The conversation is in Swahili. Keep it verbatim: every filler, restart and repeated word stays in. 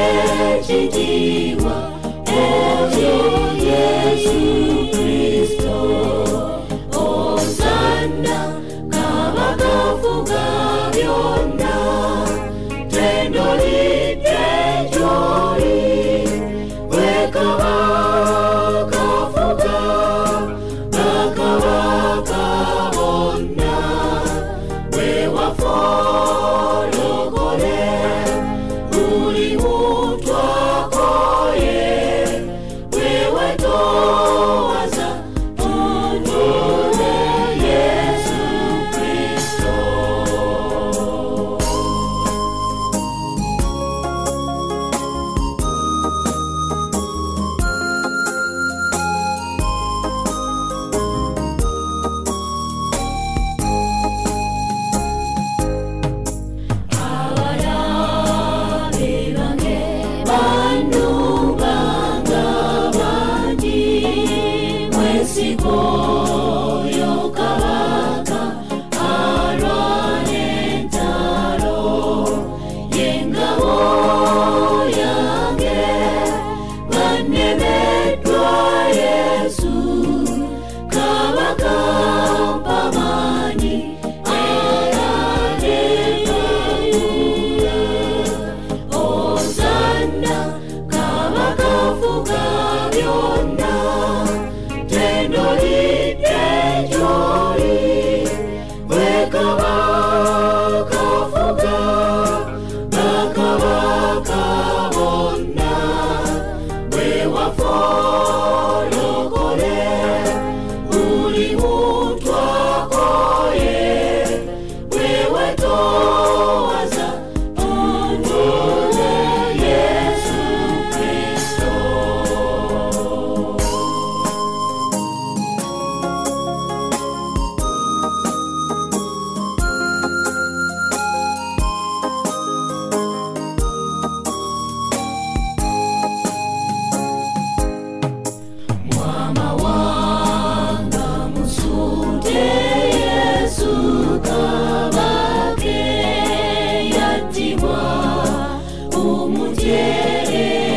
chidiwa ejo Yesu Kristo Hosanna kabakafuga byonna tendo libyejoli wekabakafuga bakabaka bonna wewafologole uli utwakoye wewetowaza tutule Yesu Kristo. Sikoyo kabaka arwanentaro yengabo yange banebetwa Yesu kabaka pamani aradekakula Hosanna kabaka fuga byonna tendo libyejoli wekabakafuga bakabaka bonna wewafologole uli utwakoye wewetowaza tutule Yesu Kristo. Mama wanga musute Yesu kabake yatimwa umutyere